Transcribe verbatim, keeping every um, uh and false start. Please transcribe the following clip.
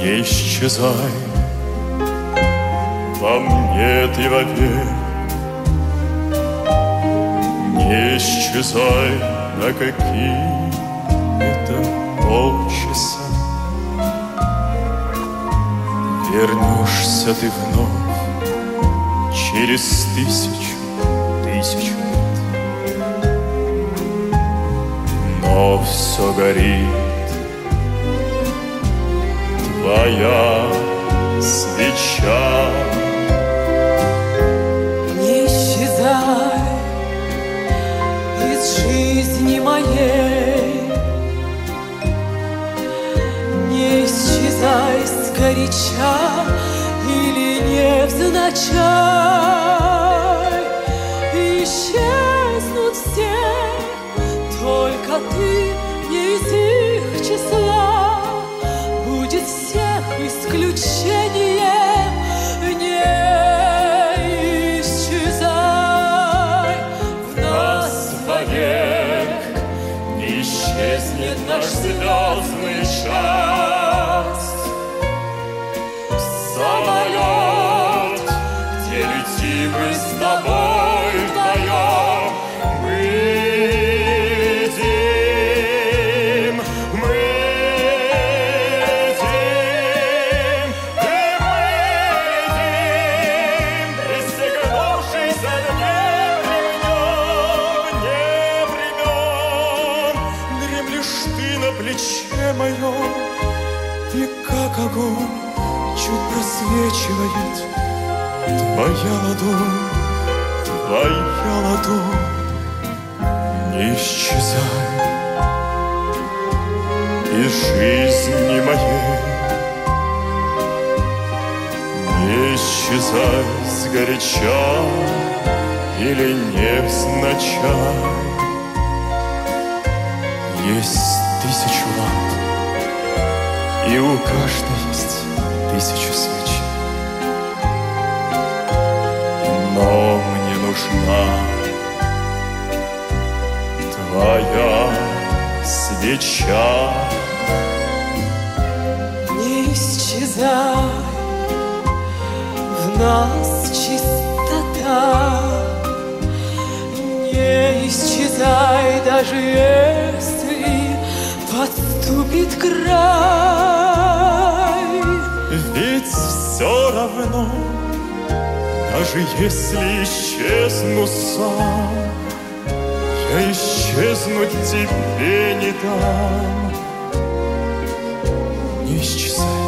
Не исчезай во мне ты вовек, не исчезай на какие-то полчаса. Вернешься ты вновь через тысячу, тысячу лет, но все горит твоя свеча. Не исчезай из жизни моей, не исчезай сгоряча или невзначай. Исчезнут все, только ты не из их числа. Будет всех исключение, не исчезай в нас вовек. Не исчезнет наш звездный час. Самолет, где летим мы с тобой вдвоем, мы летим, мы летим, и мы летим, пристегнувшись от невремен, невремен. Дремлешь ты на плече моем, и как огонь чуть просвечивает твоя ладонь, твоя ладонь. Не исчезай из жизни моей, не исчезай сгоряча или невзначай. Есть тысячу ламп, и у каждой есть тысячу свечей, но мне нужна твоя свеча. Не исчезай в нас чистота, не исчезай, даже если подступит край. Ведь все равно, даже если исчезну сам, я исчезнуть тебе не дам. Не исчезай.